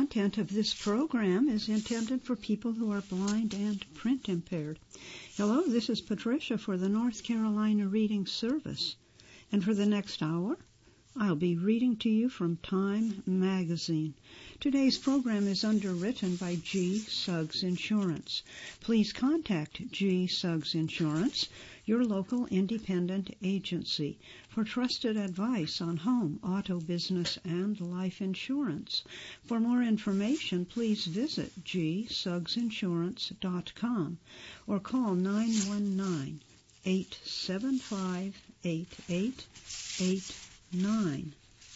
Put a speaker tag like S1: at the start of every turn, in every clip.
S1: content of this program is intended for people who are blind and print impaired. Hello, this is Patricia for the North Carolina Reading Service. And for the next hour, I'll be reading to you from Time Magazine. Today's program is underwritten by G. Suggs Insurance. Please contact G. Suggs Insurance, your local independent agency, for trusted advice on home, auto, business, and life insurance. For more information, please visit gsuggsinsurance.com or call 919-875-8889.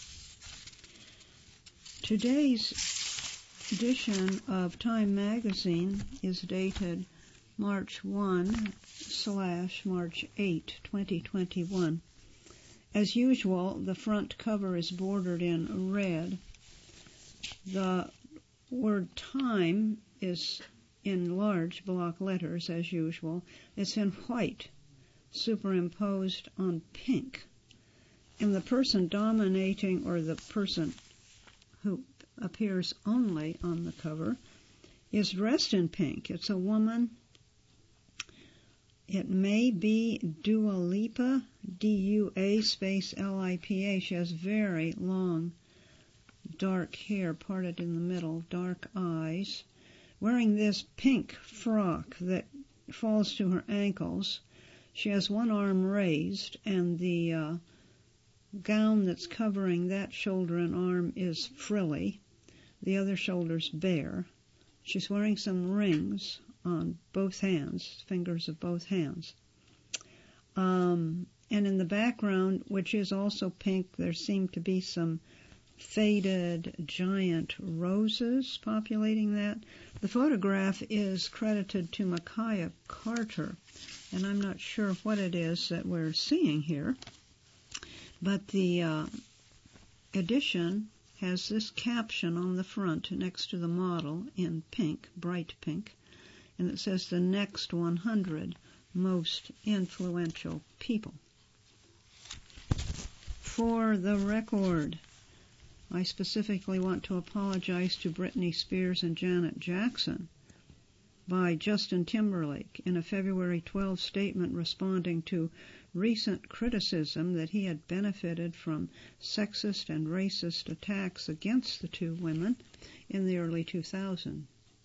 S1: Today's edition of Time Magazine is dated March 1/March 8, 2021. As usual, the front cover is bordered in red. The word Time is in large block letters, as usual. It's in white, superimposed on pink. And the person dominating, or the person who appears only on the cover, is dressed in pink. It's a woman. It may be Dua Lipa, D-U-A space L-I-P-A. She has very long, dark hair parted in the middle, dark eyes, wearing this pink frock that falls to her ankles. She has one arm raised, and the gown that's covering that shoulder and arm is frilly. The other shoulder's bare. She's wearing some rings on both hands, fingers of both hands. And in the background, which is also pink, there seem to be some faded giant roses populating that. The photograph is credited to Micaiah Carter, and I'm not sure what it is that we're seeing here. But the edition has this caption on the front next to the model in pink, bright pink, and it says the next 100 most influential people. For the record, I specifically want to apologize to Britney Spears and Janet Jackson by Justin Timberlake in a February 12 statement responding to recent criticism that he had benefited from sexist and racist attacks against the two women in the early 2000s.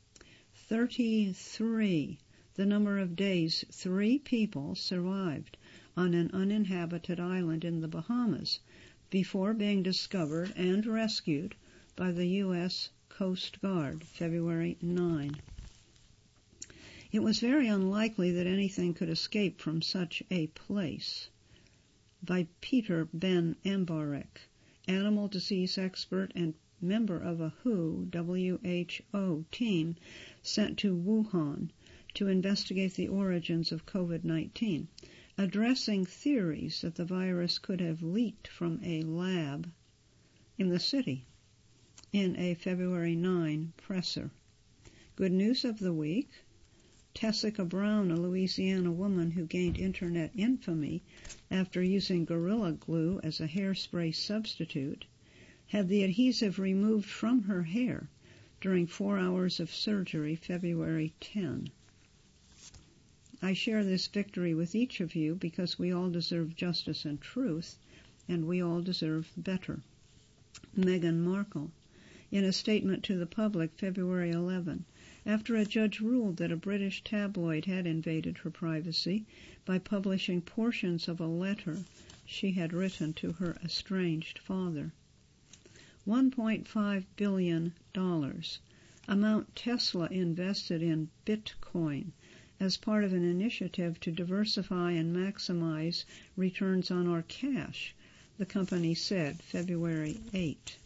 S1: 33, the number of days 3 people survived on an uninhabited island in the Bahamas before being discovered and rescued by the U.S. Coast Guard, February 9. It was very unlikely that anything could escape from such a place. By Peter Ben Embarek, animal disease expert and member of a WHO team sent to Wuhan to investigate the origins of COVID-19, addressing theories that the virus could have leaked from a lab in the city in a February 9 presser. Good news of the week. Tessica Brown, a Louisiana woman who gained internet infamy after using Gorilla Glue as a hairspray substitute, had the adhesive removed from her hair during 4 hours of surgery, February 10. I share this victory with each of you because we all deserve justice and truth, and we all deserve better. Meghan Markle, in a statement to the public, February 11, after a judge ruled that a British tabloid had invaded her privacy by publishing portions of a letter she had written to her estranged father. $1.5 billion, amount Tesla invested in Bitcoin as part of an initiative to diversify and maximize returns on our cash, the company said, February 8.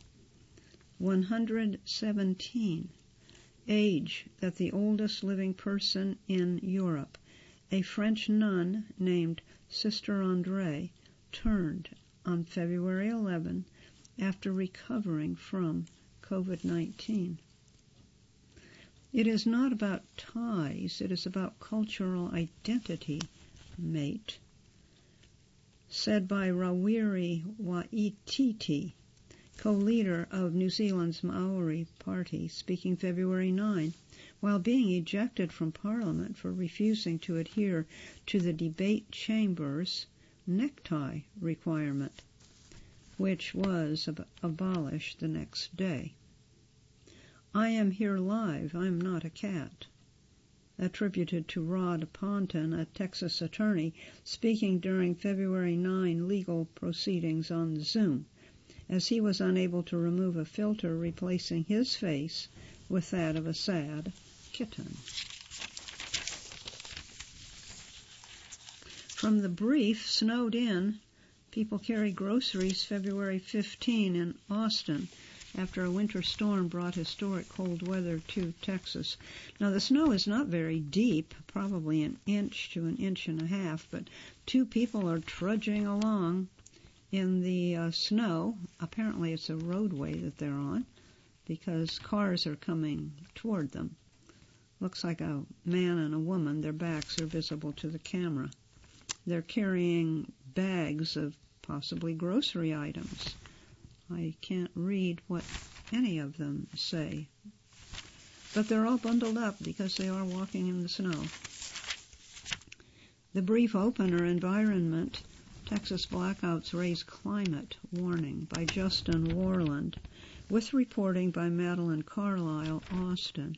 S1: 117. Age that the oldest living person in Europe, a French nun named Sister André, turned on February 11 after recovering from COVID-19. It is not about ties, it is about cultural identity, mate, said by Rawiri Waititi, co-leader of New Zealand's Maori Party, speaking February 9, while being ejected from Parliament for refusing to adhere to the debate chamber's necktie requirement, which was abolished the next day. "I am here live, I'm not a cat," attributed to Rod Ponton, a Texas attorney, speaking during February 9 legal proceedings on Zoom, as he was unable to remove a filter replacing his face with that of a sad kitten. From the brief, snowed in, people carry groceries February 15 in Austin after a winter storm brought historic cold weather to Texas. Now, the snow is not very deep, probably an inch to an inch and a half, but two people are trudging along in the snow. Apparently it's a roadway that they're on because cars are coming toward them. Looks like a man and a woman. Their backs are visible to the camera. They're carrying bags of possibly grocery items. I can't read what any of them say. But they're all bundled up because they are walking in the snow. The brief opener, Environment, Texas Blackouts Raise Climate Warning, by Justin Warland, with reporting by Madeline Carlisle, Austin.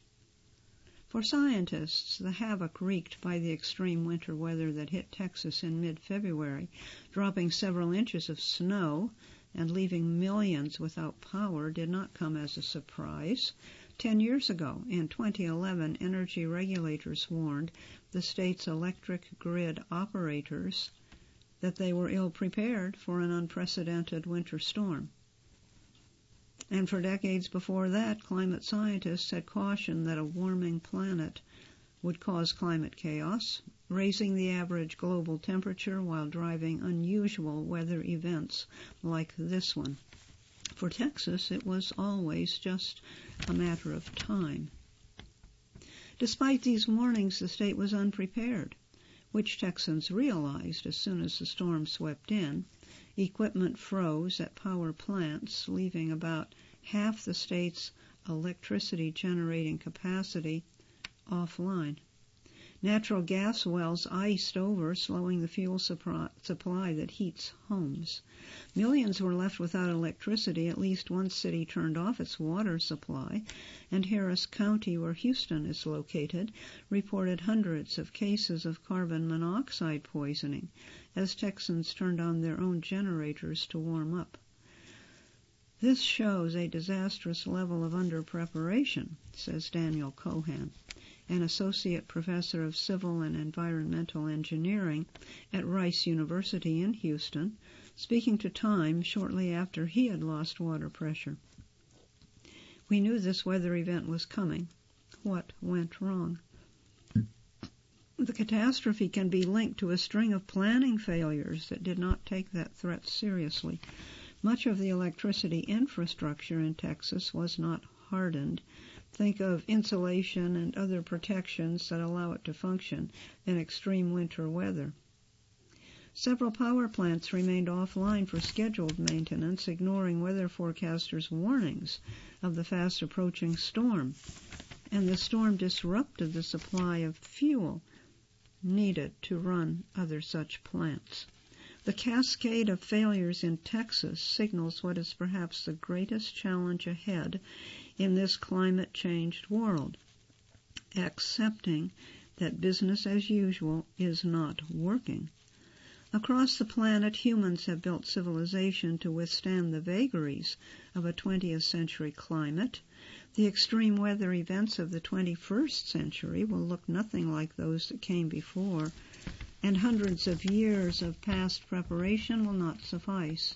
S1: For scientists, the havoc wreaked by the extreme winter weather that hit Texas in mid-February, dropping several inches of snow and leaving millions without power, did not come as a surprise. 10 years ago, in 2011, energy regulators warned the state's electric grid operators that they were ill-prepared for an unprecedented winter storm. And for decades before that, climate scientists had cautioned that a warming planet would cause climate chaos, raising the average global temperature while driving unusual weather events like this one. For Texas, it was always just a matter of time. Despite these warnings, the state was unprepared, which Texans realized as soon as the storm swept in. Equipment froze at power plants, leaving about half the state's electricity generating capacity offline. Natural gas wells iced over, slowing the fuel supply that heats homes. Millions were left without electricity. At least one city turned off its water supply, and Harris County, where Houston is located, reported hundreds of cases of carbon monoxide poisoning as Texans turned on their own generators to warm up. This shows a disastrous level of under-preparation, says Daniel Cohan, an associate professor of civil and environmental engineering at Rice University in Houston, speaking to Time shortly after he had lost water pressure. "We knew this weather event was coming. What went wrong?" The catastrophe can be linked to a string of planning failures that did not take that threat seriously. Much of the electricity infrastructure in Texas was not hardened. Think of insulation and other protections that allow it to function in extreme winter weather. Several power plants remained offline for scheduled maintenance, ignoring weather forecasters' warnings of the fast-approaching storm, and the storm disrupted the supply of fuel needed to run other such plants. The cascade of failures in Texas signals what is perhaps the greatest challenge ahead in this climate-changed world, accepting that business as usual is not working. Across the planet, humans have built civilization to withstand the vagaries of a 20th century climate. The extreme weather events of the 21st century will look nothing like those that came before, and hundreds of years of past preparation will not suffice.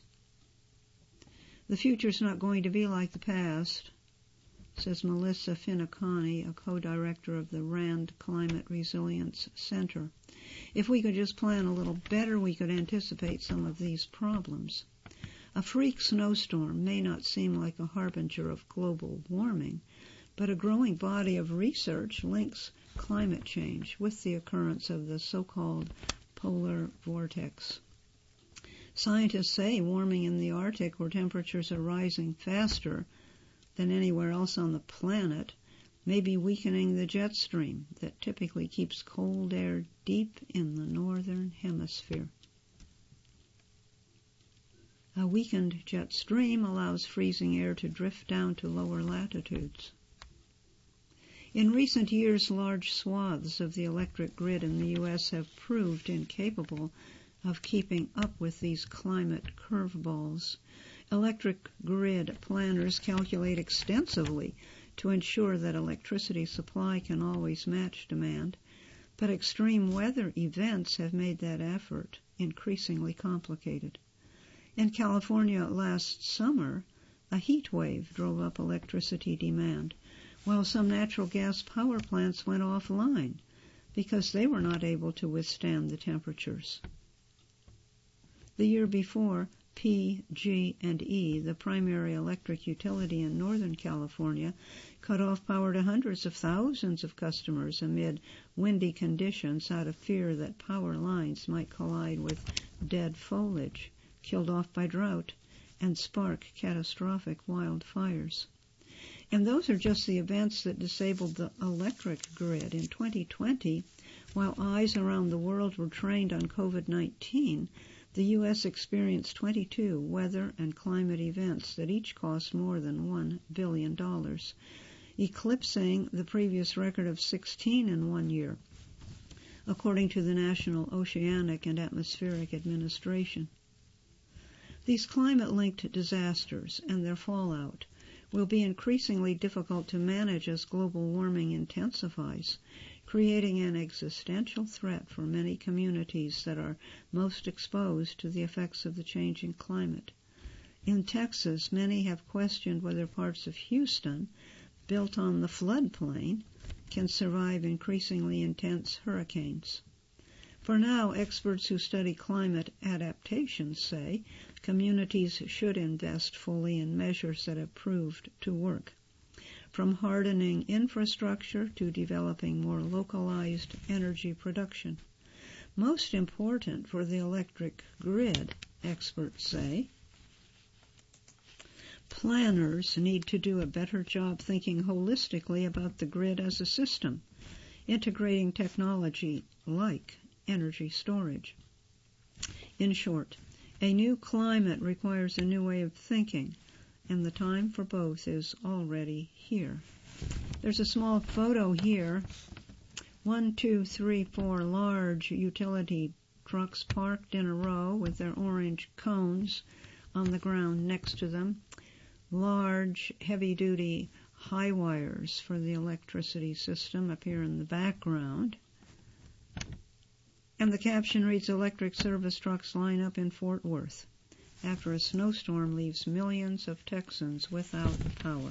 S1: The future's not going to be like the past, says Melissa Finucane, a co-director of the RAND Climate Resilience Center. If we could just plan a little better, we could anticipate some of these problems. A freak snowstorm may not seem like a harbinger of global warming, but a growing body of research links climate change with the occurrence of the so-called polar vortex. Scientists say warming in the Arctic, where temperatures are rising faster than anywhere else on the planet, may be weakening the jet stream that typically keeps cold air deep in the northern hemisphere. A weakened jet stream allows freezing air to drift down to lower latitudes. In recent years, large swaths of the electric grid in the U.S. have proved incapable of keeping up with these climate curveballs. Electric grid planners calculate extensively to ensure that electricity supply can always match demand, but extreme weather events have made that effort increasingly complicated. In California last summer, a heat wave drove up electricity demand, while some natural gas power plants went offline because they were not able to withstand the temperatures. The year before, PG&E, the primary electric utility in Northern California, cut off power to hundreds of thousands of customers amid windy conditions out of fear that power lines might collide with dead foliage, killed off by drought, and spark catastrophic wildfires. And those are just the events that disabled the electric grid. In 2020, while eyes around the world were trained on COVID-19, the U.S. experienced 22 weather and climate events that each cost more than $1 billion, eclipsing the previous record of 16 in 1 year, according to the National Oceanic and Atmospheric Administration. These climate-linked disasters and their fallout will be increasingly difficult to manage as global warming intensifies, creating an existential threat for many communities that are most exposed to the effects of the changing climate. In Texas, many have questioned whether parts of Houston, built on the floodplain, can survive increasingly intense hurricanes. For now, experts who study climate adaptation say communities should invest fully in measures that have proved to work, from hardening infrastructure to developing more localized energy production. Most important for the electric grid, experts say, planners need to do a better job thinking holistically about the grid as a system, integrating technology like energy storage. In short, a new climate requires a new way of thinking, and the time for both is already here. There's a small photo here. 1, 2, 3, 4 large utility trucks parked in a row with their orange cones on the ground next to them. Large, heavy-duty high wires for the electricity system appear in the background. And the caption reads, "Electric service trucks line up in Fort Worth after a snowstorm leaves millions of Texans without power."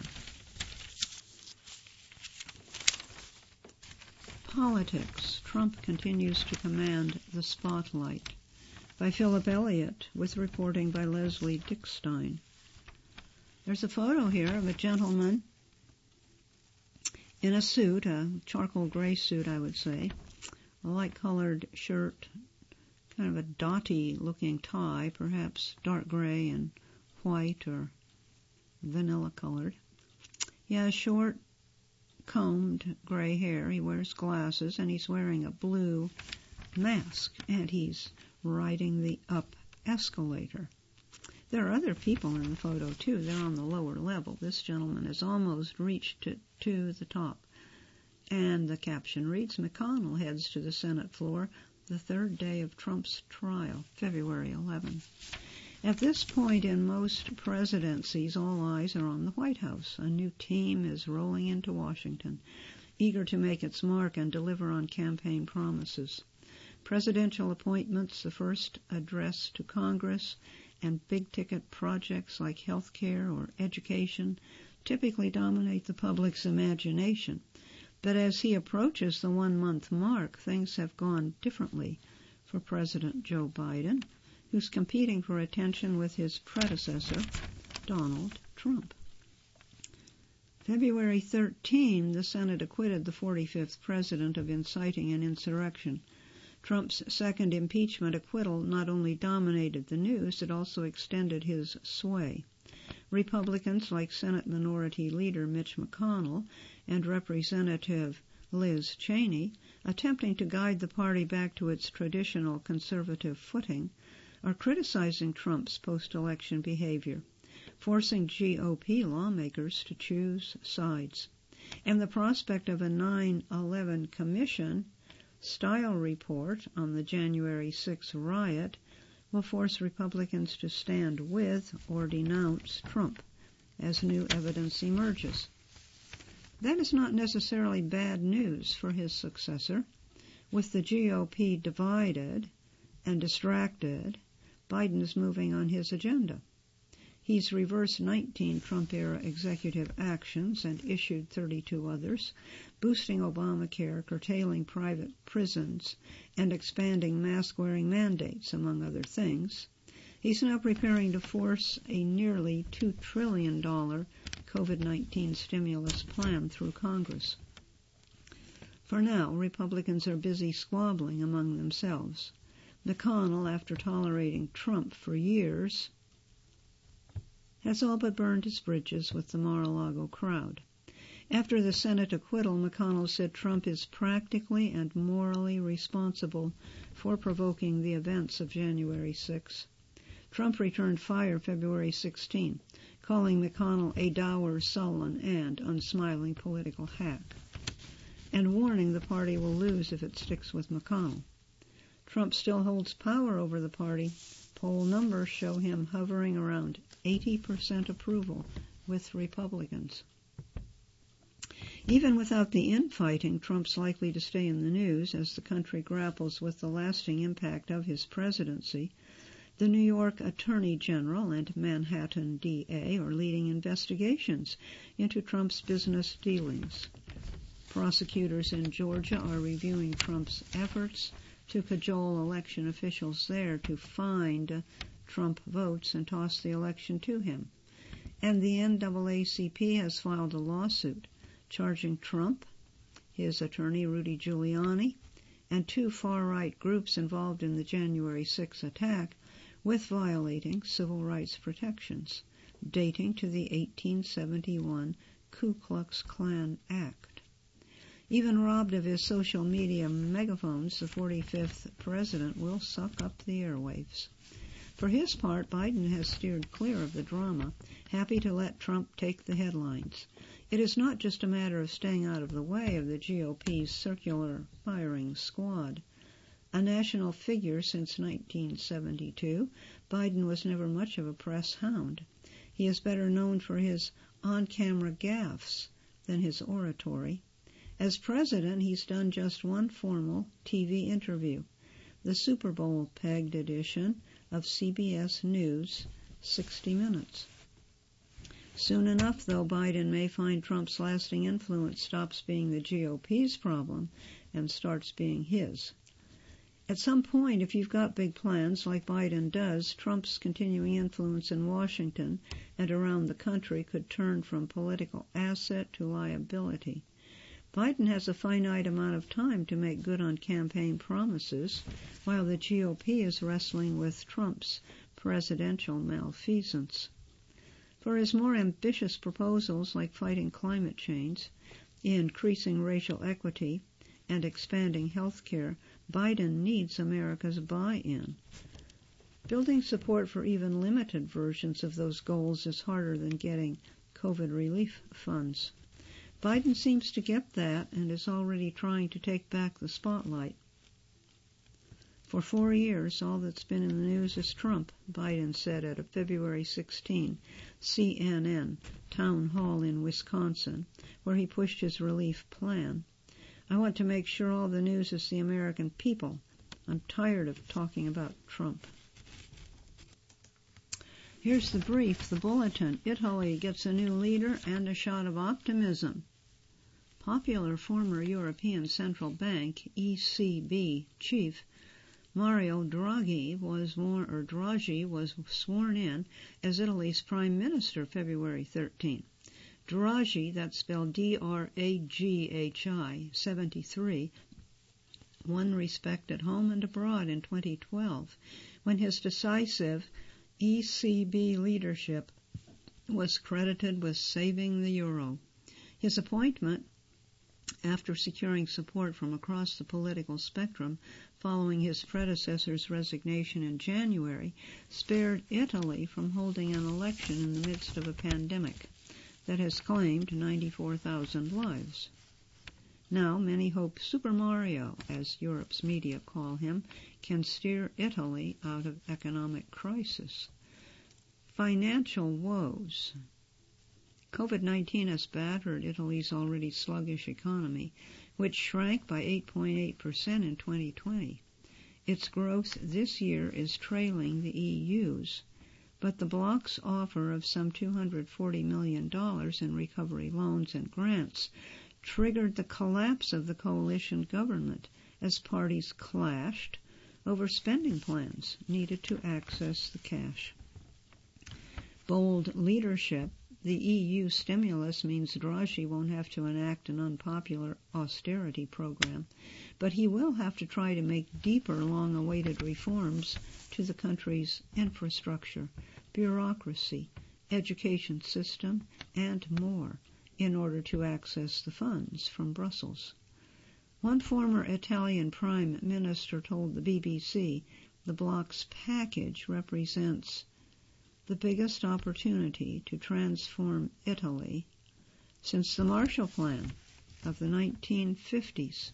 S1: Politics. Trump continues to command the spotlight. By Philip Elliott, with reporting by Leslie Dickstein. There's a photo here of a gentleman in a suit, a charcoal gray suit, I would say, a light-colored shirt, kind of a dotty-looking tie, perhaps dark gray and white or vanilla-colored. He has short, combed gray hair. He wears glasses, and he's wearing a blue mask, and he's riding the up escalator. There are other people in the photo, too. They're on the lower level. This gentleman has almost reached to the top. And the caption reads, "McConnell heads to the Senate floor the third day of Trump's trial, February 11. At this point in most presidencies, all eyes are on the White House. A new team is rolling into Washington, eager to make its mark and deliver on campaign promises. Presidential appointments, the first address to Congress, and big-ticket projects like health care or education typically dominate the public's imagination. But as he approaches the 1-month mark, things have gone differently for President Joe Biden, who's competing for attention with his predecessor, Donald Trump. February 13, the Senate acquitted the 45th president of inciting an insurrection. Trump's second impeachment acquittal not only dominated the news, it also extended his sway. Republicans like Senate Minority Leader Mitch McConnell and Representative Liz Cheney, attempting to guide the party back to its traditional conservative footing, are criticizing Trump's post-election behavior, forcing GOP lawmakers to choose sides. And the prospect of a 9/11 Commission style report on the January 6 riot will force Republicans to stand with or denounce Trump as new evidence emerges. That is not necessarily bad news for his successor. With the GOP divided and distracted, Biden is moving on his agenda. He's reversed 19 Trump-era executive actions and issued 32 others, boosting Obamacare, curtailing private prisons, and expanding mask-wearing mandates, among other things. He's now preparing to force a nearly $2 trillion COVID-19 stimulus plan through Congress. For now, Republicans are busy squabbling among themselves. McConnell, after tolerating Trump for years, has all but burned his bridges with the Mar-a-Lago crowd. After the Senate acquittal, McConnell said Trump is practically and morally responsible for provoking the events of January 6. Trump returned fire February 16, calling McConnell a dour, sullen, and unsmiling political hack, and warning the party will lose if it sticks with McConnell. Trump still holds power over the party. Poll numbers show him hovering around 80% approval with Republicans. Even without the infighting, Trump's likely to stay in the news as the country grapples with the lasting impact of his presidency. The New York Attorney General and Manhattan DA are leading investigations into Trump's business dealings. Prosecutors in Georgia are reviewing Trump's efforts to cajole election officials there to find Trump votes and toss the election to him. And the NAACP has filed a lawsuit charging Trump, his attorney Rudy Giuliani, and two far-right groups involved in the January 6 attack with violating civil rights protections dating to the 1871 Ku Klux Klan Act. Even robbed of his social media megaphones, the 45th president will suck up the airwaves. For his part, Biden has steered clear of the drama, happy to let Trump take the headlines. It is not just a matter of staying out of the way of the GOP's circular firing squad. A national figure since 1972, Biden was never much of a press hound. He is better known for his on-camera gaffes than his oratory. As president, he's done just one formal TV interview, the Super Bowl-pegged edition of CBS News' 60 Minutes. Soon enough, though, Biden may find Trump's lasting influence stops being the GOP's problem and starts being his. At some point, if you've got big plans like Biden does, Trump's continuing influence in Washington and around the country could turn from political asset to liability. Biden has a finite amount of time to make good on campaign promises, while the GOP is wrestling with Trump's presidential malfeasance. For his more ambitious proposals like fighting climate change, increasing racial equity, and expanding health care, Biden needs America's buy-in. Building support for even limited versions of those goals is harder than getting COVID relief funds. Biden seems to get that and is already trying to take back the spotlight. For 4 years, all that's been in the news is Trump, Biden said at a February 16 CNN town hall in Wisconsin, where he pushed his relief plan. I want to make sure all the news is the American people. I'm tired of talking about Trump. Here's the brief, the bulletin. Italy gets a new leader and a shot of optimism. Popular former European Central Bank, ECB chief, Mario Draghi was sworn in as Italy's prime minister February 13. Draghi, that's spelled D-R-A-G-H-I, 73, won respect at home and abroad in 2012, when his decisive ECB leadership was credited with saving the euro. His appointment, after securing support from across the political spectrum following his predecessor's resignation in January, spared Italy from holding an election in the midst of a pandemic that has claimed 94,000 lives. Now, many hope Super Mario, as Europe's media call him, can steer Italy out of economic crisis. Financial woes. COVID-19 has battered Italy's already sluggish economy, which shrank by 8.8% in 2020. Its growth this year is trailing the EU's, but the bloc's offer of some $240 million in recovery loans and grants triggered the collapse of the coalition government as parties clashed over spending plans needed to access the cash. Bold leadership. The EU stimulus means Draghi won't have to enact an unpopular austerity program, but he will have to try to make deeper, long-awaited reforms to the country's infrastructure, bureaucracy, education system, and more in order to access the funds from Brussels. One former Italian Prime Minister told the BBC the bloc's package represents the biggest opportunity to transform Italy since the Marshall Plan of the 1950s.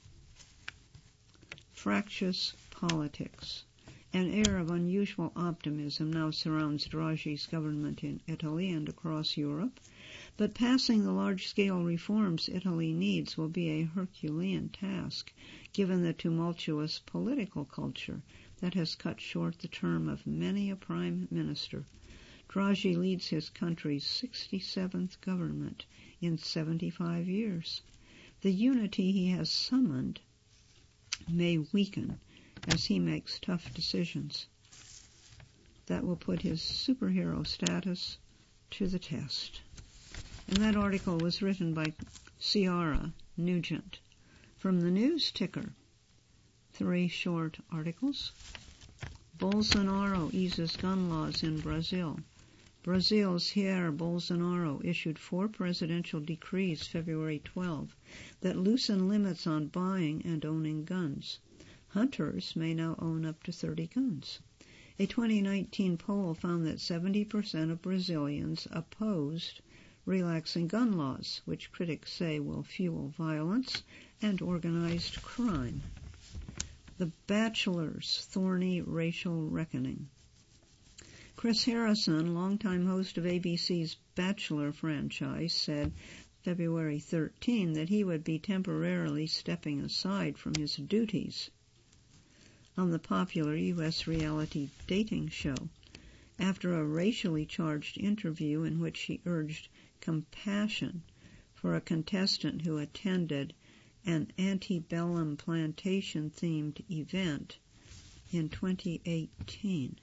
S1: Fractious politics. An air of unusual optimism now surrounds Draghi's government in Italy and across Europe, but passing the large-scale reforms Italy needs will be a Herculean task, given the tumultuous political culture that has cut short the term of many a prime minister. Draghi leads his country's 67th government in 75 years. The unity he has summoned may weaken as he makes tough decisions. That will put his superhero status to the test. And that article was written by Ciara Nugent. From the News Ticker, 3 short articles. Bolsonaro eases gun laws in Brazil. Brazil's Jair Bolsonaro issued 4 presidential decrees February 12 that loosen limits on buying and owning guns. Hunters may now own up to 30 guns. A 2019 poll found that 70% of Brazilians opposed relaxing gun laws, which critics say will fuel violence and organized crime. The Bachelor's thorny racial reckoning. Chris Harrison, longtime host of ABC's Bachelor franchise, said February 13 that he would be temporarily stepping aside from his duties on the popular U.S. reality dating show after a racially charged interview in which he urged compassion for a contestant who attended an antebellum plantation-themed event in 2018.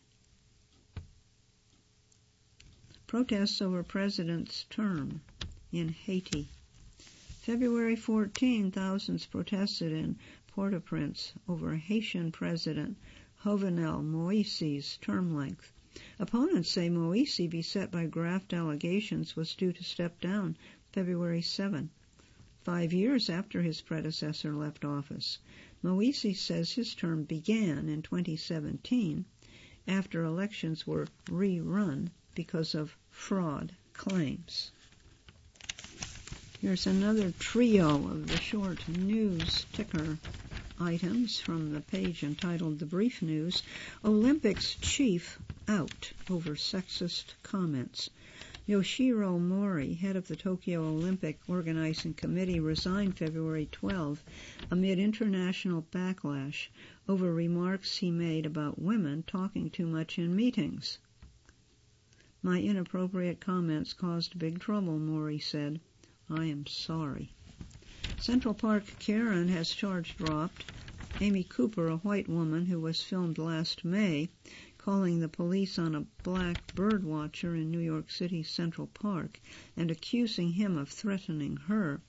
S1: Protests over president's term in Haiti. February 14, thousands protested in Port-au-Prince over Haitian President Jovenel Moïse's term length. Opponents say Moïse, beset by graft allegations, was due to step down February 7, 5 years after his predecessor left office. Moïse says his term began in 2017 after elections were rerun because of fraud claims. Here's another trio of the short news ticker items from the page entitled The Brief News. Olympics chief out over sexist comments. Yoshiro Mori, head of the Tokyo Olympic Organizing Committee, resigned February 12 amid international backlash over remarks he made about women talking too much in meetings. My inappropriate comments caused big trouble, Mori said. I am sorry. Central Park Karen has charge dropped Amy Cooper, a white woman who was filmed last May, calling the police on a black bird watcher in New York City's Central Park and accusing him of threatening her,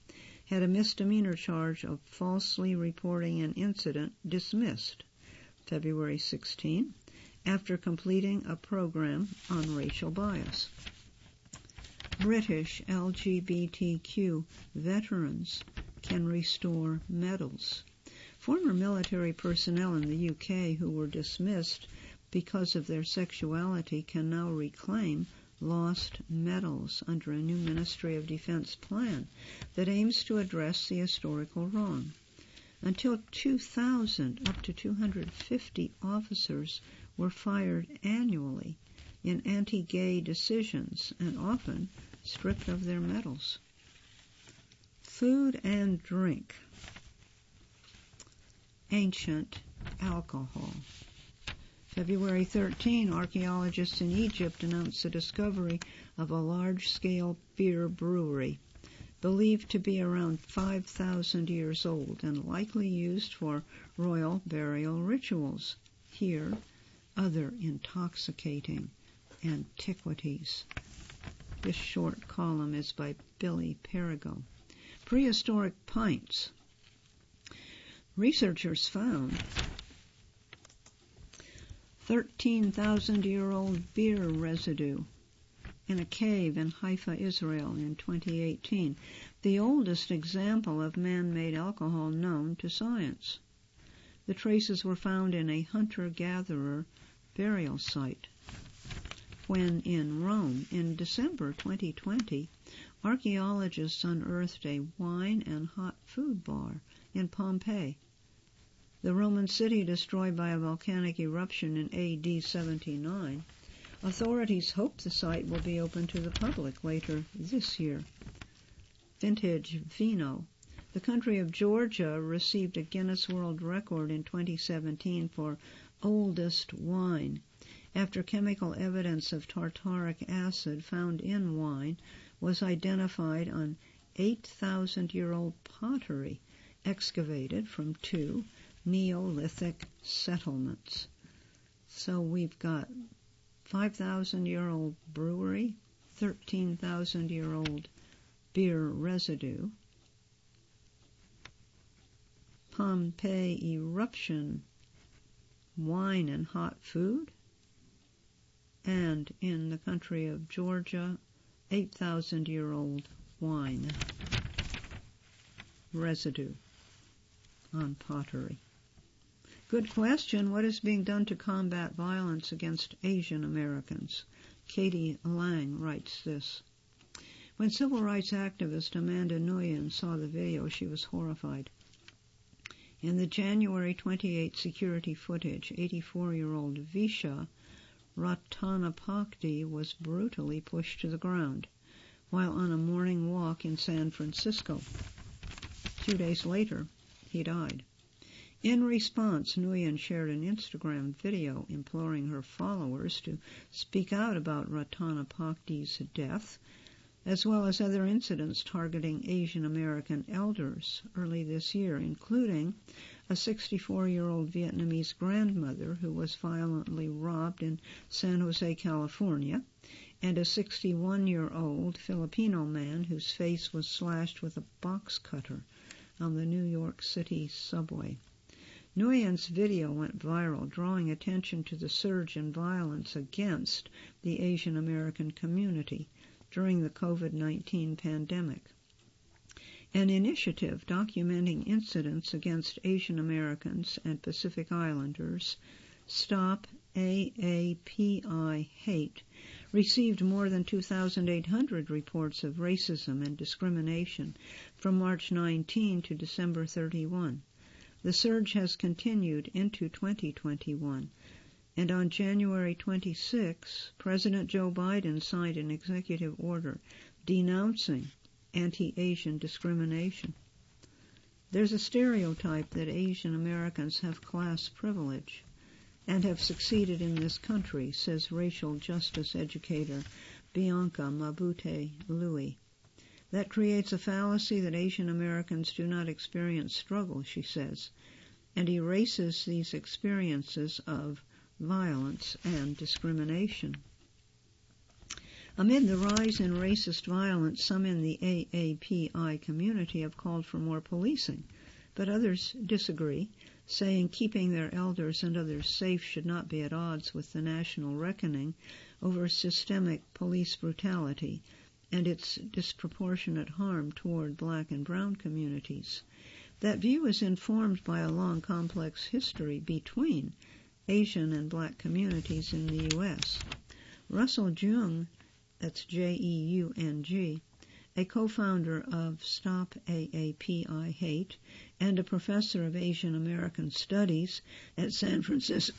S1: had a misdemeanor charge of falsely reporting an incident dismissed February 16 after completing a program on racial bias. British LGBTQ veterans can restore medals. Former military personnel in the UK who were dismissed because of their sexuality can now reclaim lost medals under a new Ministry of Defense plan that aims to address the historical wrong. Until 2000, up to 250 officers were fired annually in anti-gay decisions and often stripped of their medals. Food and drink. Ancient alcohol. February 13, archaeologists in Egypt announced the discovery of a large-scale beer brewery, believed to be around 5,000 years old and likely used for royal burial rituals. Here, other intoxicating antiquities. This short column is by Billy Perigo. Prehistoric pints. Researchers found 13,000-year-old beer residue in a cave in Haifa, Israel in 2018, the oldest example of man-made alcohol known to science. The traces were found in a hunter-gatherer burial site. When in Rome, in December 2020, archaeologists unearthed a wine and hot food bar in Pompeii, the Roman city destroyed by a volcanic eruption in AD 79. Authorities hope the site will be open to the public later this year. Vintage vino. The country of Georgia received a Guinness World Record in 2017 for oldest wine, after chemical evidence of tartaric acid found in wine was identified on 8,000-year-old pottery excavated from 2 Neolithic settlements. So we've got 5,000-year-old brewery, 13,000-year-old beer residue, Pompeii eruption, wine and hot food, and in the country of Georgia, 8,000-year-old wine residue on pottery. Good question. What is being done to combat violence against Asian Americans? Katie Lang writes this. When civil rights activist Amanda Nguyen saw the video, she was horrified. In the January 28 security footage, 84-year-old Visha Ratanapakdi was brutally pushed to the ground while on a morning walk in San Francisco. 2 days later, he died. In response, Nguyen shared an Instagram video imploring her followers to speak out about Ratanapakdi's death, as well as other incidents targeting Asian American elders early this year, including a 64-year-old Vietnamese grandmother who was violently robbed in San Jose, California, and a 61-year-old Filipino man whose face was slashed with a box cutter on the New York City subway. Nguyen's video went viral, drawing attention to the surge in violence against the Asian American community during the COVID-19 pandemic. An initiative documenting incidents against Asian Americans and Pacific Islanders, Stop AAPI Hate, received more than 2,800 reports of racism and discrimination from March 19 to December 31. The surge has continued into 2021, and on January 26, President Joe Biden signed an executive order denouncing anti-Asian discrimination. There's a stereotype that Asian Americans have class privilege and have succeeded in this country, says racial justice educator Bianca Mabute-Lui. That creates a fallacy that Asian Americans do not experience struggle, she says, and erases these experiences of violence and discrimination. Amid the rise in racist violence, some in the AAPI community have called for more policing, but others disagree, saying keeping their elders and others safe should not be at odds with the national reckoning over systemic police brutality and its disproportionate harm toward black and brown communities. That view is informed by a long, complex history between Asian and black communities in the U.S. Russell Jung, that's Jeung, a co-founder of Stop AAPI Hate and a professor of Asian American Studies at San Francisco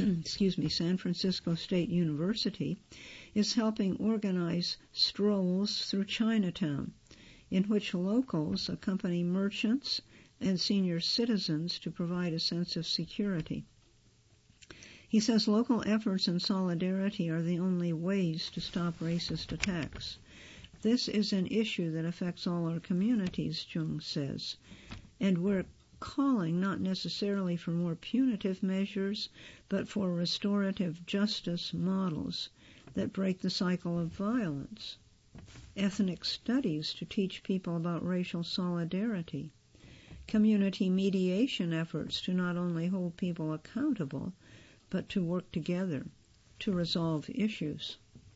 S1: State University, is helping organize strolls through Chinatown, in which locals accompany merchants and senior citizens to provide a sense of security. He says local efforts and solidarity are the only ways to stop racist attacks. This is an issue that affects all our communities, Jung says, and we're calling not necessarily for more punitive measures, but for restorative justice models that break the cycle of violence, ethnic studies to teach people about racial solidarity, community mediation efforts to not only hold people accountable, but to work together to resolve issues.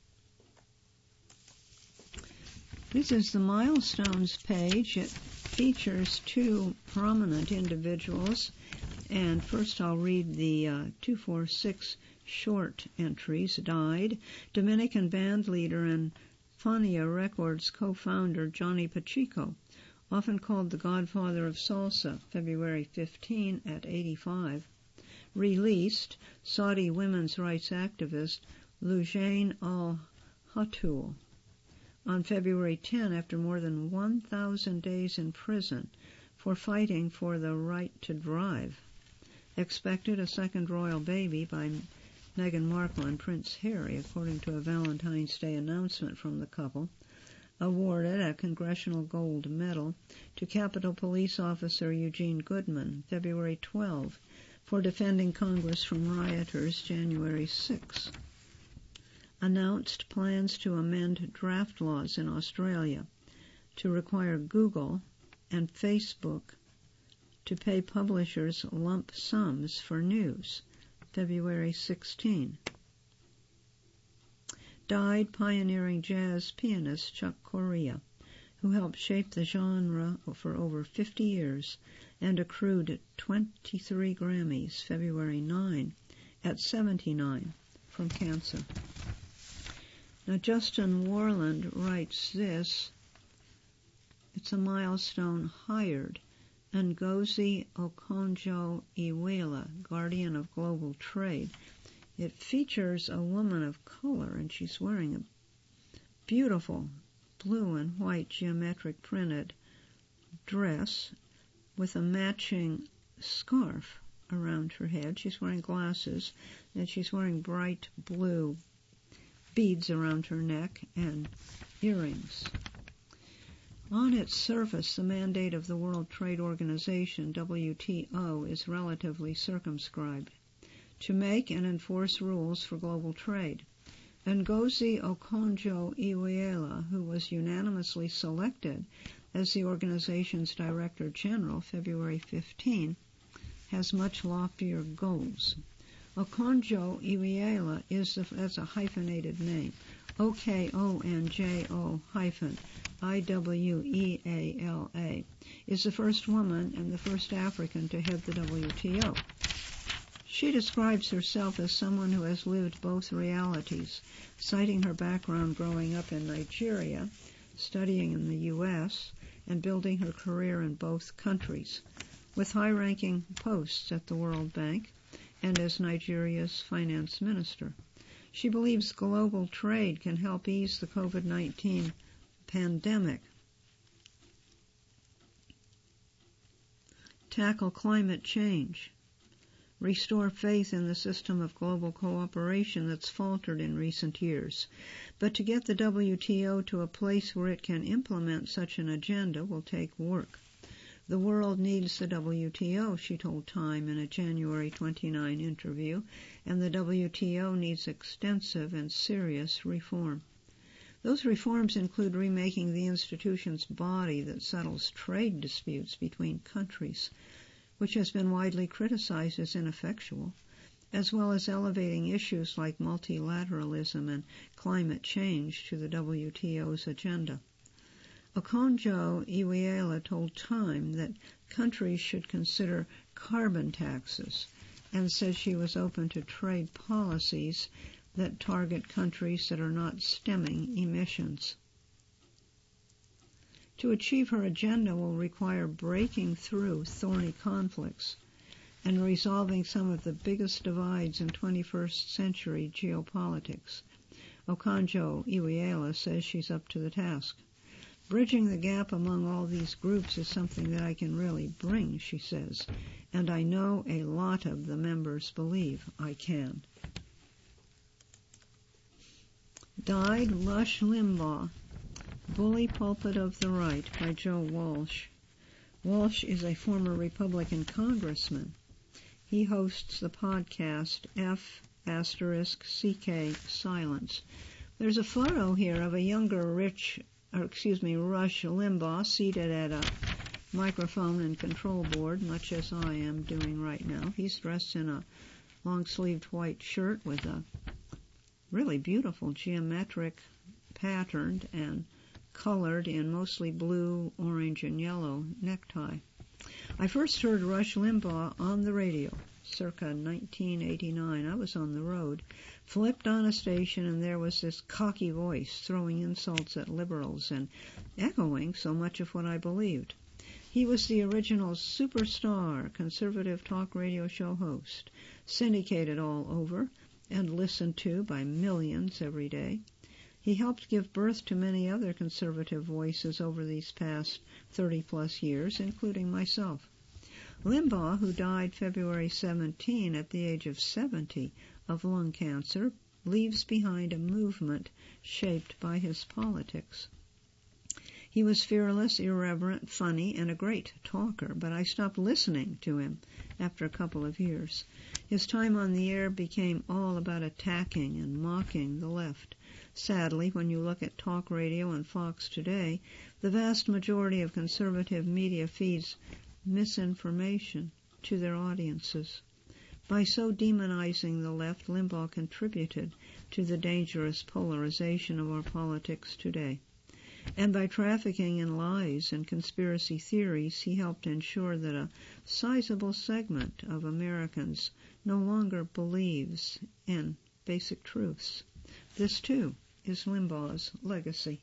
S1: This is the milestones page. It features two prominent individuals, and first I'll read the 246 short entries. Died Dominican band leader and Fania Records co-founder Johnny Pacheco, often called the godfather of salsa, February 15 at 85. Released Saudi women's rights activist Loujain al-Hatul on February 10 after more than 1,000 days in prison for fighting for the right to drive. Expected a second royal baby by Meghan Markle and Prince Harry, according to a Valentine's Day announcement from the couple. Awarded a Congressional Gold Medal to Capitol Police Officer Eugene Goodman, February 12, for defending Congress from rioters, January 6. Announced plans to amend draft laws in Australia to require Google and Facebook to pay publishers lump sums for news, February 16. Died pioneering jazz pianist Chuck Corea, who helped shape the genre for over 50 years and accrued 23 Grammys, February 9, at 79, from cancer. Now, Justin Warland writes this. It's a milestone. Hired. Ngozi Okonjo-Iweala, Guardian of Global Trade. It features a woman of color, and she's wearing a beautiful blue and white geometric printed dress with a matching scarf around her head. She's wearing glasses, and she's wearing bright blue beads around her neck and earrings. On its surface, the mandate of the World Trade Organization, WTO, is relatively circumscribed: to make and enforce rules for global trade. Ngozi Okonjo-Iweala, who was unanimously selected as the organization's Director General February 15, has much loftier goals. Okonjo-Iweala that's a hyphenated name, OKONJO-IWEALA, is the first woman and the first African to head the WTO. She describes herself as someone who has lived both realities, citing her background growing up in Nigeria, studying in the U.S., and building her career in both countries, with high-ranking posts at the World Bank and as Nigeria's finance minister. She believes global trade can help ease the COVID-19 pandemic, tackle climate change, restore faith in the system of global cooperation that's faltered in recent years. But to get the WTO to a place where it can implement such an agenda will take work. The world needs the WTO, she told Time in a January 29 interview, and the WTO needs extensive and serious reform. Those reforms include remaking the institution's body that settles trade disputes between countries, which has been widely criticized as ineffectual, as well as elevating issues like multilateralism and climate change to the WTO's agenda. Okonjo-Iweala told Time that countries should consider carbon taxes and said she was open to trade policies that target countries that are not stemming emissions. To achieve her agenda will require breaking through thorny conflicts and resolving some of the biggest divides in 21st century geopolitics. Okonjo-Iweala says she's up to the task. Bridging the gap among all these groups is something that I can really bring, she says, and I know a lot of the members believe I can. Died Rush Limbaugh, Bully Pulpit of the Right by Joe Walsh. Walsh is a former Republican congressman. He hosts the podcast F*CK Silence. There's a photo here of a younger Rush Limbaugh seated at a microphone and control board, much as I am doing right now. He's dressed in a long-sleeved white shirt with a really beautiful geometric patterned and colored in mostly blue, orange, and yellow necktie. I first heard Rush Limbaugh on the radio, circa 1989. I was on the road, flipped on a station, and there was this cocky voice throwing insults at liberals and echoing so much of what I believed. He was the original superstar conservative talk radio show host, syndicated all over and listened to by millions every day. He helped give birth to many other conservative voices over these past 30-plus years, including myself. Limbaugh, who died February 17 at the age of 70 of lung cancer, leaves behind a movement shaped by his politics. He was fearless, irreverent, funny, and a great talker, but I stopped listening to him after a couple of years. His time on the air became all about attacking and mocking the left. Sadly, when you look at talk radio and Fox today, the vast majority of conservative media feeds misinformation to their audiences. By so demonizing the left, Limbaugh contributed to the dangerous polarization of our politics today. And by trafficking in lies and conspiracy theories, he helped ensure that a sizable segment of Americans no longer believes in basic truths. This, too, is Limbaugh's legacy.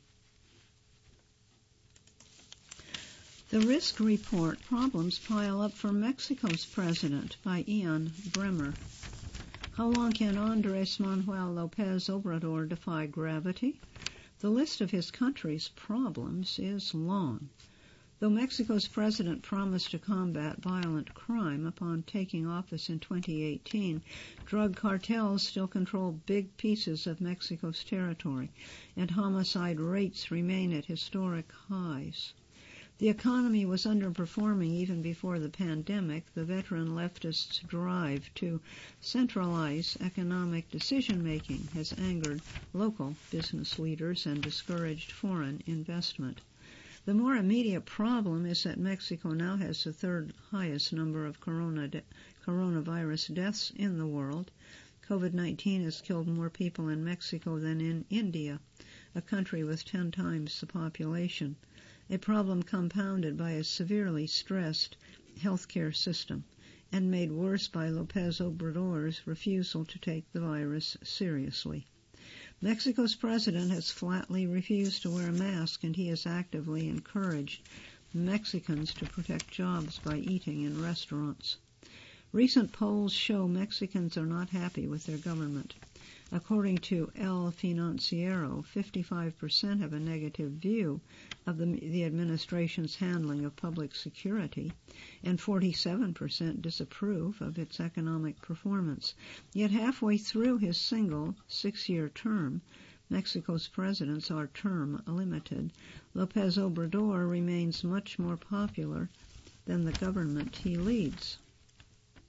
S1: The Risk Report: Problems Pile Up for Mexico's President by Ian Bremmer. How long can Andrés Manuel López Obrador defy gravity? The list of his country's problems is long. Though Mexico's president promised to combat violent crime upon taking office in 2018, drug cartels still control big pieces of Mexico's territory, and homicide rates remain at historic highs. The economy was underperforming even before the pandemic. The veteran leftists' drive to centralize economic decision-making has angered local business leaders and discouraged foreign investment. The more immediate problem is that Mexico now has the third highest number of coronavirus deaths in the world. COVID-19 has killed more people in Mexico than in India, a country with 10 times the population, a problem compounded by a severely stressed healthcare system and made worse by López Obrador's refusal to take the virus seriously. Mexico's president has flatly refused to wear a mask, and he has actively encouraged Mexicans to protect jobs by eating in restaurants. Recent polls show Mexicans are not happy with their government. According to El Financiero, 55% have a negative view of the administration's handling of public security, and 47% disapprove of its economic performance. Yet halfway through his single 6-year term, Mexico's presidents are term limited, López Obrador remains much more popular than the government he leads,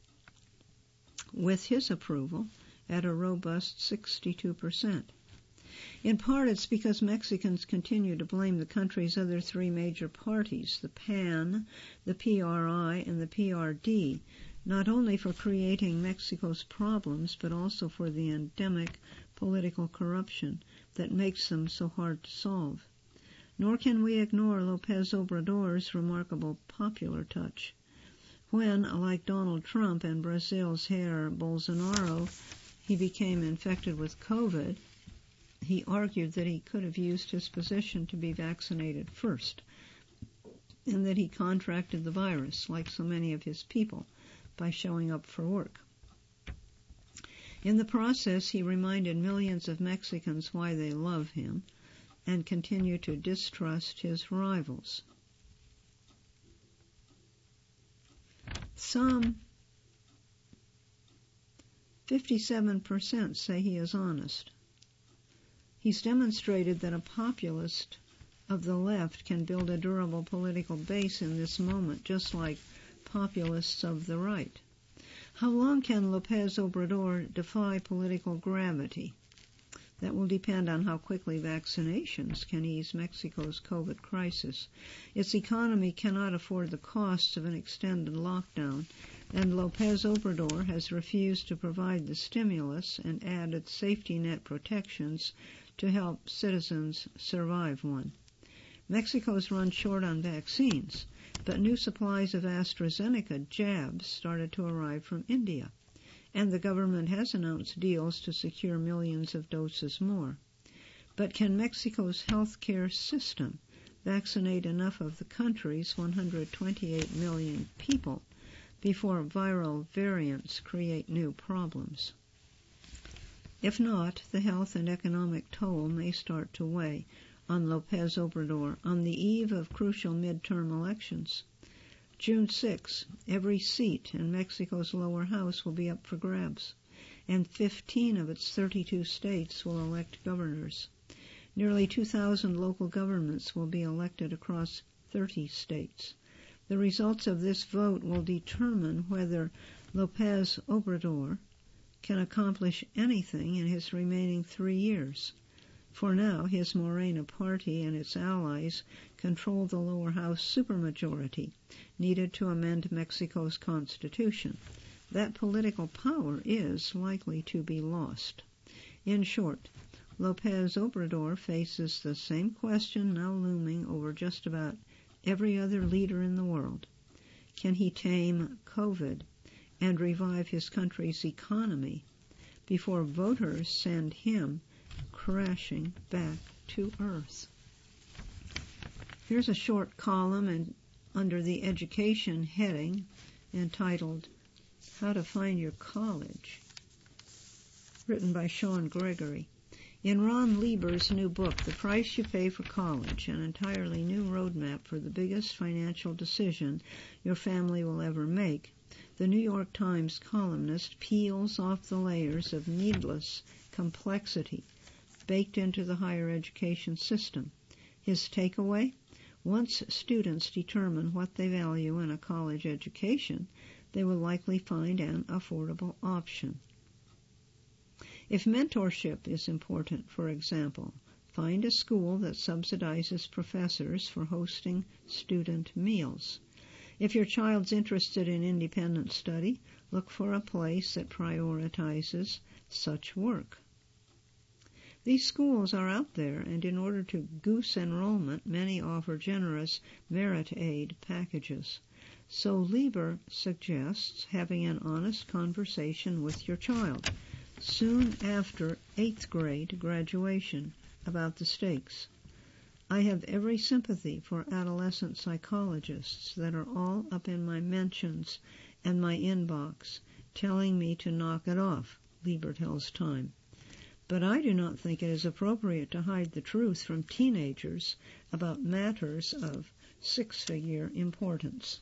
S1: with his approval at a robust 62%. In part, it's because Mexicans continue to blame the country's other three major parties, the PAN, the PRI, and the PRD, not only for creating Mexico's problems, but also for the endemic political corruption that makes them so hard to solve. Nor can we ignore López Obrador's remarkable popular touch. When, like Donald Trump and Brazil's Jair Bolsonaro, he became infected with COVID, he argued that he could have used his position to be vaccinated first, and that he contracted the virus, like so many of his people, by showing up for work. In the process, he reminded millions of Mexicans why they love him and continue to distrust his rivals. Some 57% say he is honest. He's demonstrated that a populist of the left can build a durable political base in this moment, just like populists of the right. How long can López Obrador defy political gravity? That will depend on how quickly vaccinations can ease Mexico's COVID crisis. Its economy cannot afford the costs of an extended lockdown, and López Obrador has refused to provide the stimulus and added safety net protections to help citizens survive one. Mexico's run short on vaccines, but new supplies of AstraZeneca jabs started to arrive from India, and the government has announced deals to secure millions of doses more. But can Mexico's healthcare system vaccinate enough of the country's 128 million people before viral variants create new problems? If not, the health and economic toll may start to weigh on López Obrador on the eve of crucial midterm elections. June 6, every seat in Mexico's lower house will be up for grabs, and 15 of its 32 states will elect governors. Nearly 2,000 local governments will be elected across 30 states. The results of this vote will determine whether López Obrador can accomplish anything in his remaining 3 years. For now, his Morena party and its allies control the lower house supermajority needed to amend Mexico's constitution. That political power is likely to be lost. In short, López Obrador faces the same question now looming over just about every other leader in the world. Can he tame COVID and revive his country's economy before voters send him crashing back to earth? Here's a short column under the education heading entitled How to Find Your College, written by Sean Gregory. In Ron Lieber's new book, The Price You Pay for College, an entirely new roadmap for the biggest financial decision your family will ever make, the New York Times columnist peels off the layers of needless complexity baked into the higher education system. His takeaway? Once students determine what they value in a college education, they will likely find an affordable option. If mentorship is important, for example, find a school that subsidizes professors for hosting student meals. If your child's interested in independent study, look for a place that prioritizes such work. These schools are out there, and in order to goose enrollment, many offer generous merit aid packages. So Lieber suggests having an honest conversation with your child soon after 8th grade graduation about the stakes. I have every sympathy for adolescent psychologists that are all up in my mentions and my inbox telling me to knock it off, Lieber tells Time. But I do not think it is appropriate to hide the truth from teenagers about matters of six-figure importance.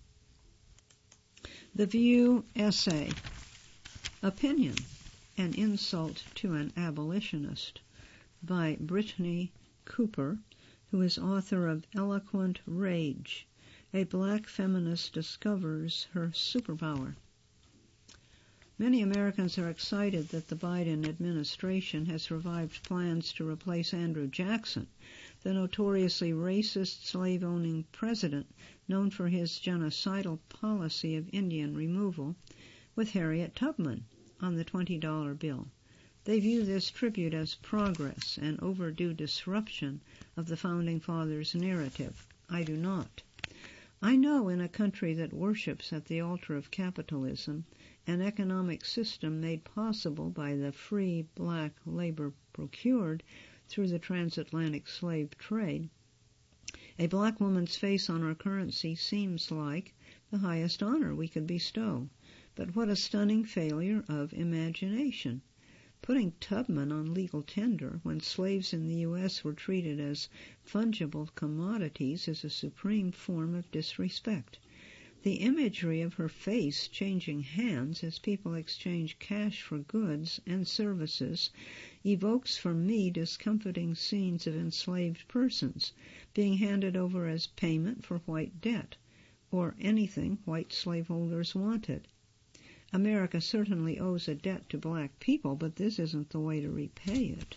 S1: The View essay, Opinion, an Insult to an Abolitionist, by Brittany Cooper, who is author of Eloquent Rage, A Black Feminist Discovers Her Superpower. Many Americans are excited that the Biden administration has revived plans to replace Andrew Jackson, the notoriously racist slave-owning president known for his genocidal policy of Indian removal, with Harriet Tubman on the $20 bill. They view this tribute as progress and overdue disruption of the Founding Fathers' narrative. I do not. I know in a country that worships at the altar of capitalism, an economic system made possible by the free black labor procured through the transatlantic slave trade, a black woman's face on our currency seems like the highest honor we could bestow. But what a stunning failure of imagination. Putting Tubman on legal tender when slaves in the U.S. were treated as fungible commodities is a supreme form of disrespect. The imagery of her face changing hands as people exchange cash for goods and services evokes for me discomforting scenes of enslaved persons being handed over as payment for white debt, or anything white slaveholders wanted. America certainly owes a debt to black people, but this isn't the way to repay it.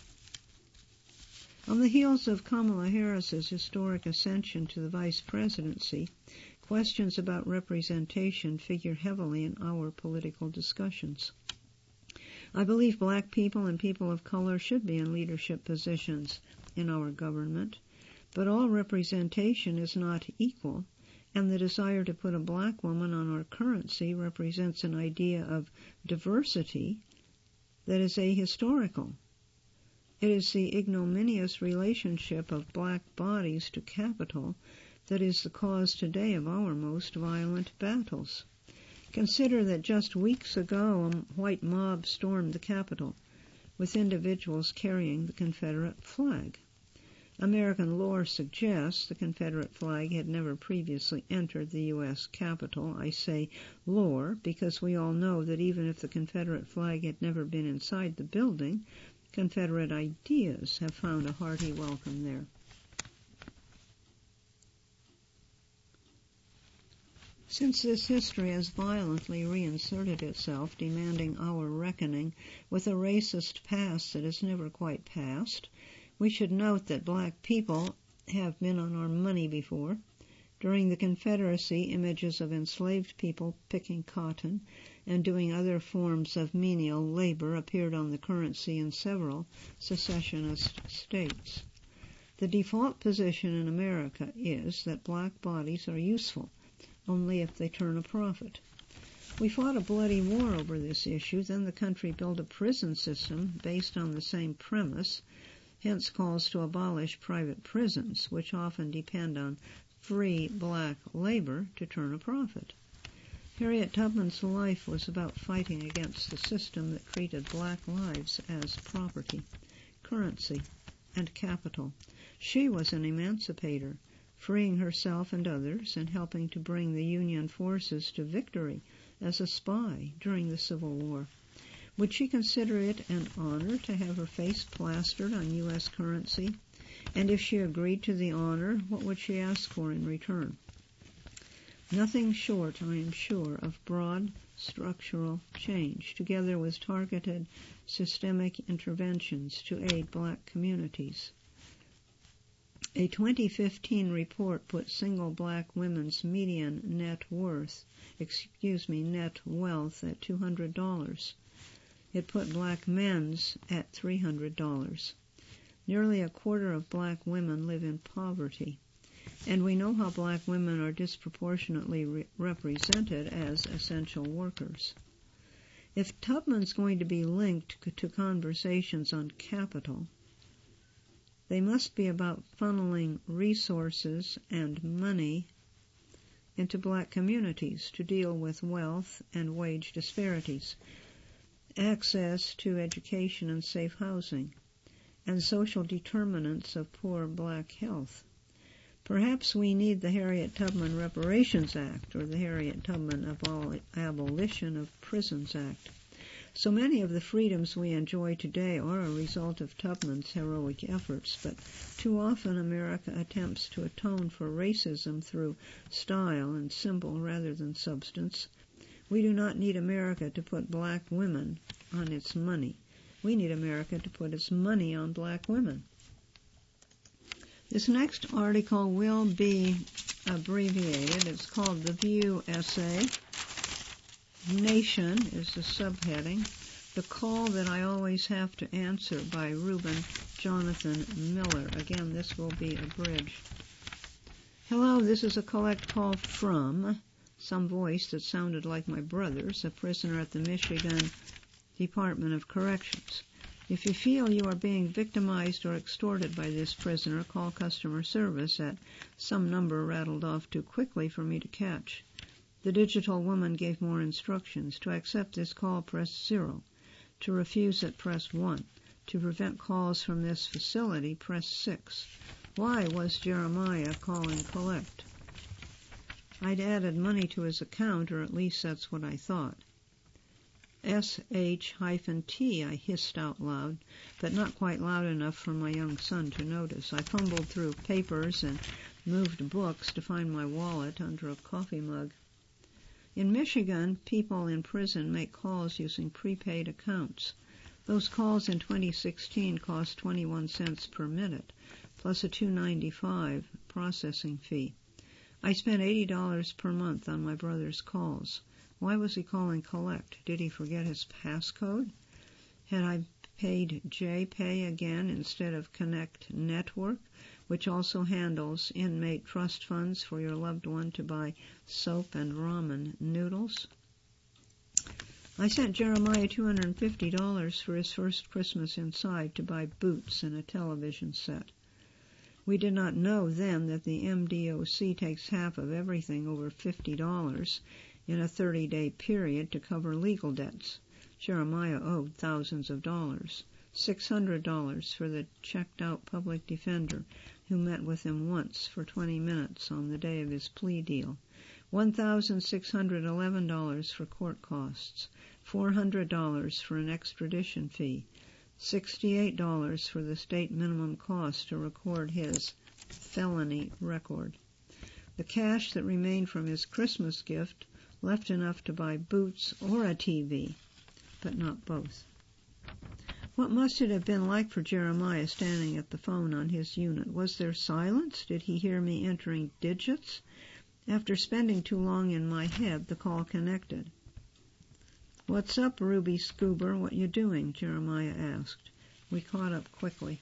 S1: On the heels of Kamala Harris's historic ascension to the vice presidency, questions about representation figure heavily in our political discussions. I believe black people and people of color should be in leadership positions in our government, but all representation is not equal, and the desire to put a black woman on our currency represents an idea of diversity that is ahistorical. It is the ignominious relationship of black bodies to capital that is the cause today of our most violent battles. Consider that just weeks ago a white mob stormed the Capitol with individuals carrying the Confederate flag. American lore suggests the Confederate flag had never previously entered the U.S. Capitol. I say lore because we all know that even if the Confederate flag had never been inside the building, Confederate ideas have found a hearty welcome there. Since this history has violently reinserted itself, demanding our reckoning with a racist past that has never quite passed, we should note that black people have been on our money before. During the Confederacy, images of enslaved people picking cotton and doing other forms of menial labor appeared on the currency in several secessionist states. The default position in America is that black bodies are useful only if they turn a profit. We fought a bloody war over this issue, then the country built a prison system based on the same premise, hence calls to abolish private prisons, which often depend on free black labor to turn a profit. Harriet Tubman's life was about fighting against the system that treated black lives as property, currency, and capital. She was an emancipator, freeing herself and others and helping to bring the Union forces to victory as a spy during the Civil War. Would she consider it an honor to have her face plastered on U.S. currency? And if she agreed to the honor, what would she ask for in return? Nothing short, I am sure, of broad structural change, together with targeted systemic interventions to aid black communities. A 2015 report put single black women's median net wealth at $200. It put black men's at $300. Nearly a quarter of black women live in poverty, and we know how black women are disproportionately represented as essential workers. If Tubman's going to be linked to conversations on capital, they must be about funneling resources and money into black communities to deal with wealth and wage disparities, access to education and safe housing, and social determinants of poor black health. Perhaps we need the Harriet Tubman Reparations Act or the Harriet Tubman Abolition of Prisons Act. So many of the freedoms we enjoy today are a result of Tubman's heroic efforts, but too often America attempts to atone for racism through style and symbol rather than substance. We do not need America to put black women on its money. We need America to put its money on black women. This next article will be abbreviated. It's called The View Essay. Nation is the subheading. The Call That I Always Have to Answer by Reuben Jonathan Miller. Again, this will be abridged. Hello, this is a collect call from some voice that sounded like my brother's, a prisoner at the Michigan Department of Corrections. If you feel you are being victimized or extorted by this prisoner, call customer service at some number rattled off too quickly for me to catch. The digital woman gave more instructions. To accept this call, press 0. To refuse it, press 1. To prevent calls from this facility, press 6. Why was Jeremiah calling collect? I'd added money to his account, or at least that's what I thought. SH-T, I hissed out loud, but not quite loud enough for my young son to notice. I fumbled through papers and moved books to find my wallet under a coffee mug. In Michigan, people in prison make calls using prepaid accounts. Those calls in 2016 cost 21 cents per minute, plus a $2.95 processing fee. I spent $80 per month on my brother's calls. Why was he calling collect? Did he forget his passcode? Had I paid JPay again instead of Connect Network, which also handles inmate trust funds for your loved one to buy soap and ramen noodles? I sent Jeremiah $250 for his first Christmas inside to buy boots and a television set. We did not know then that the MDOC takes half of everything over $50 in a 30-day period to cover legal debts. Jeremiah owed thousands of dollars. $600 for the checked-out public defender who met with him once for 20 minutes on the day of his plea deal. $1,611 for court costs. $400 for an extradition fee. $68 for the state minimum cost to record his felony record. The cash that remained from his Christmas gift left enough to buy boots or a TV, but not both. What must it have been like for Jeremiah standing at the phone on his unit? Was there silence? Did he hear me entering digits? After spending too long in my head, the call connected. "What's up, Ruby Scoober? What you doing?" Jeremiah asked. We caught up quickly.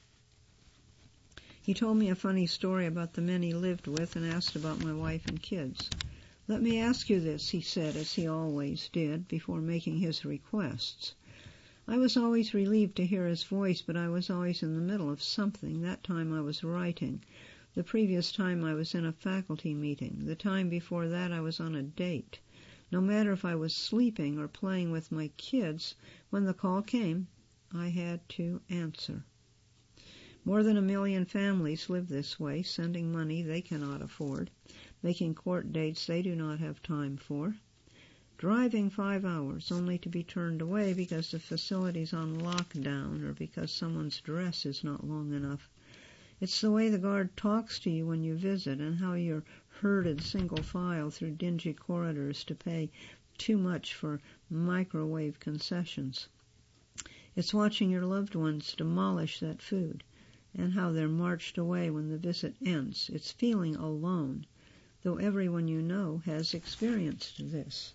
S1: He told me a funny story about the men he lived with and asked about my wife and kids. "Let me ask you this," he said, as he always did, before making his requests. I was always relieved to hear his voice, but I was always in the middle of something. That time I was writing. The previous time I was in a faculty meeting. The time before that I was on a date. No matter if I was sleeping or playing with my kids, when the call came, I had to answer. More than 1 million families live this way, sending money they cannot afford, making court dates they do not have time for, driving 5 hours only to be turned away because the facility's on lockdown or because someone's dress is not long enough. It's the way the guard talks to you when you visit and how you're herded single file through dingy corridors to pay too much for microwave concessions. It's watching your loved ones demolish that food and how they're marched away when the visit ends. It's feeling alone, though everyone you know has experienced this.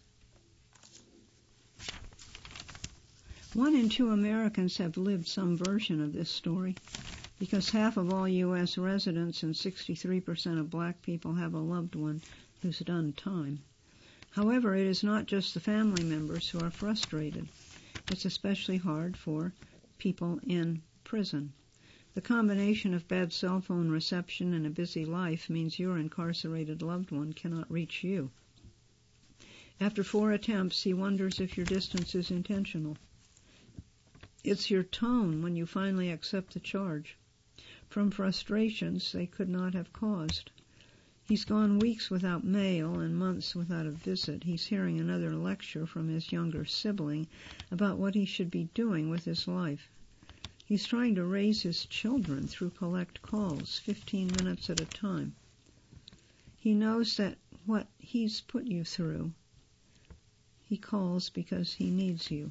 S1: 1 in 2 Americans have lived some version of this story, because half of all U.S. residents and 63% of black people have a loved one who's done time. However, it is not just the family members who are frustrated. It's especially hard for people in prison. The combination of bad cell phone reception and a busy life means your incarcerated loved one cannot reach you. After 4 attempts, he wonders if your distance is intentional. It's your tone when you finally accept the charge, from frustrations they could not have caused. He's gone weeks without mail and months without a visit. He's hearing another lecture from his younger sibling about what he should be doing with his life. He's trying to raise his children through collect calls, 15 minutes at a time. He knows that what he's put you through He calls because he needs you.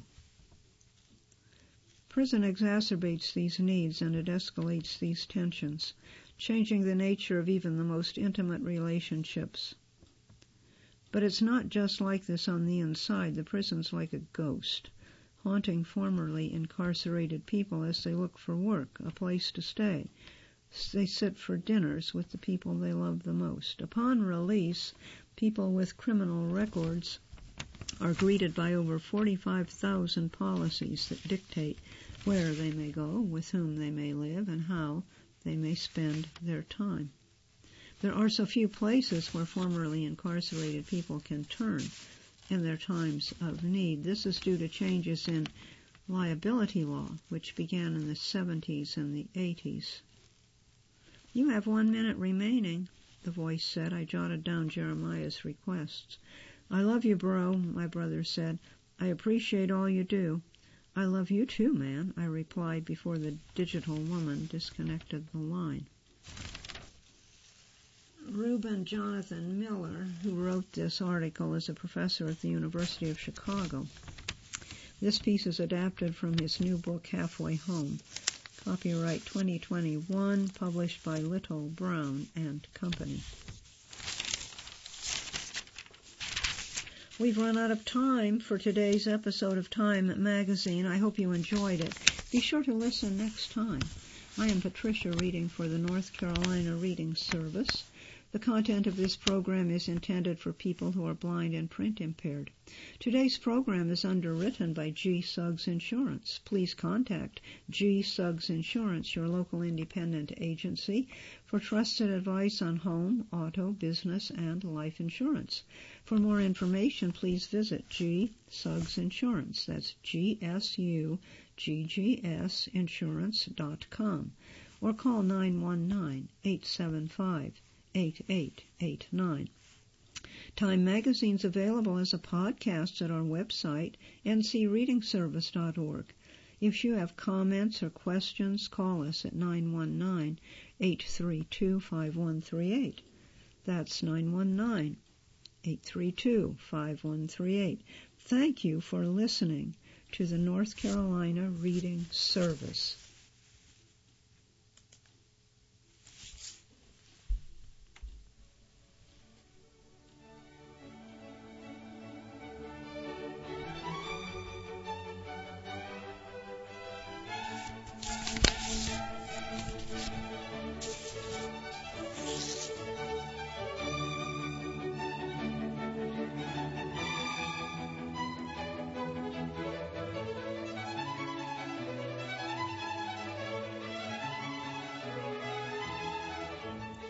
S1: Prison exacerbates these needs and it escalates these tensions, changing the nature of even the most intimate relationships. But it's not just like this on the inside. The prison's like a ghost, haunting formerly incarcerated people as they look for work, a place to stay. They sit for dinners with the people they love the most. Upon release, people with criminal records are greeted by over 45,000 policies that dictate where they may go, with whom they may live, and how they may spend their time. There are so few places where formerly incarcerated people can turn in their times of need. This is due to changes in liability law, which began in the 70s and the 80s. "You have 1 minute remaining," the voice said. I jotted down Jeremiah's requests. "I love you, bro," my brother said. "I appreciate all you do." "I love you too, man," I replied before the digital woman disconnected the line. Reuben Jonathan Miller, who wrote this article, is a professor at the University of Chicago. This piece is adapted from his new book, Halfway Home. Copyright 2021, published by Little, Brown and Company. We've run out of time for today's episode of Time Magazine. I hope you enjoyed it. Be sure to listen next time. I am Patricia reading for the North Carolina Reading Service. The content of this program is intended for people who are blind and print impaired. Today's program is underwritten by G. Suggs Insurance. Please contact G. Suggs Insurance, your local independent agency, for trusted advice on home, auto, business, and life insurance. For more information, please visit G. Suggs Insurance. That's GSUGGS Insurance.com, or call 919-875-8889. Time Magazine's available as a podcast at our website, ncreadingservice.org. If you have comments or questions, call us at 919-832-5138. That's 919-832-5138. Thank you for listening to the North Carolina Reading Service.